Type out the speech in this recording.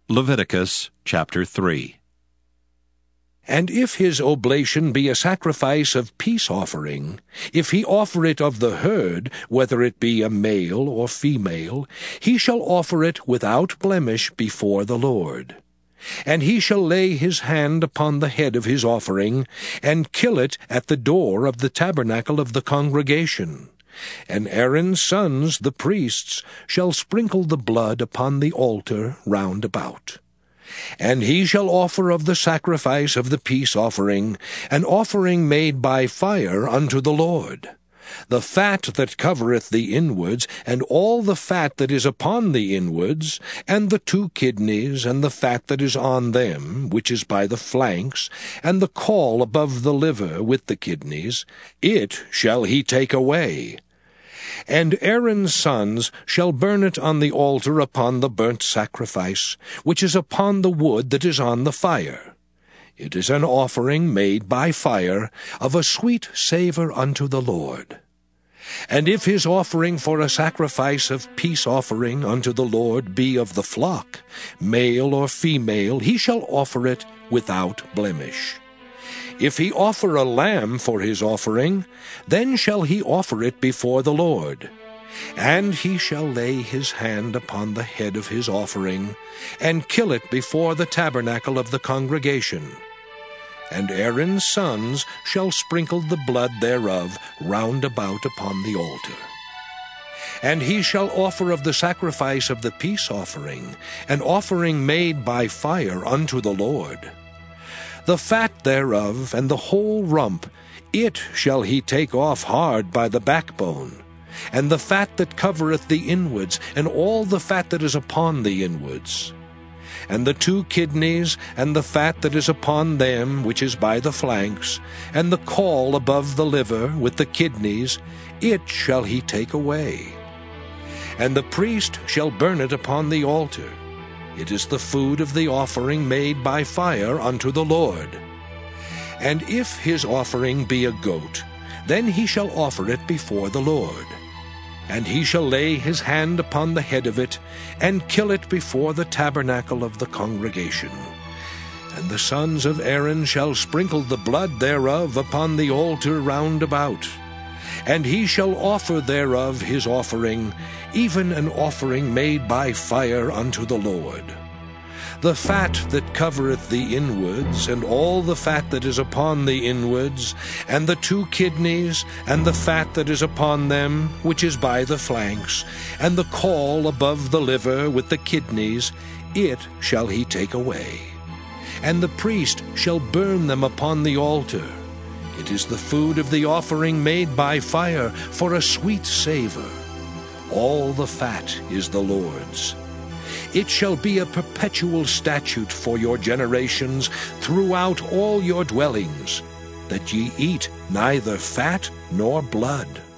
Leviticus chapter 3. And if his oblation be a sacrifice of peace offering, if he offer it of the herd, whether it be a male or female, he shall offer it without blemish before the Lord. And he shall lay his hand upon the head of his offering, and kill it at the door of the tabernacle of the congregation. And Aaron's sons, the priests, shall sprinkle the blood upon the altar round about. And he shall offer of the sacrifice of the peace offering, an offering made by fire unto the Lord. The fat that covereth the inwards, and all the fat that is upon the inwards, and the 2 kidneys, and the fat that is on them, which is by the flanks, and the caul above the liver with the kidneys, it shall he take away. And Aaron's sons shall burn it on the altar upon the burnt sacrifice, which is upon the wood that is on the fire. It is an offering made by fire, of a sweet savour unto the Lord. And if his offering for a sacrifice of peace offering unto the Lord be of the flock, male or female, he shall offer it without blemish. If he offer a lamb for his offering, then shall he offer it before the Lord. And he shall lay his hand upon the head of his offering, and kill it before the tabernacle of the congregation. And Aaron's sons shall sprinkle the blood thereof round about upon the altar. And he shall offer of the sacrifice of the peace offering, an offering made by fire unto the Lord. The fat thereof, and the whole rump, it shall he take off hard by the backbone, and the fat that covereth the inwards, and all the fat that is upon the inwards. And the 2 kidneys, and the fat that is upon them, which is by the flanks, and the caul above the liver with the kidneys, it shall he take away. And the priest shall burn it upon the altar. It is the food of the offering made by fire unto the Lord. And if his offering be a goat, then he shall offer it before the Lord. And he shall lay his hand upon the head of it, and kill it before the tabernacle of the congregation. And the sons of Aaron shall sprinkle the blood thereof upon the altar round about. And he shall offer thereof his offering, even an offering made by fire unto the Lord. The fat that covereth the inwards, and all the fat that is upon the inwards, and the 2 kidneys, and the fat that is upon them, which is by the flanks, and the caul above the liver with the kidneys, it shall he take away. And the priest shall burn them upon the altar. It is the food of the offering made by fire, for a sweet savour. All the fat is the Lord's. It shall be a perpetual statute for your generations throughout all your dwellings, that ye eat neither fat nor blood.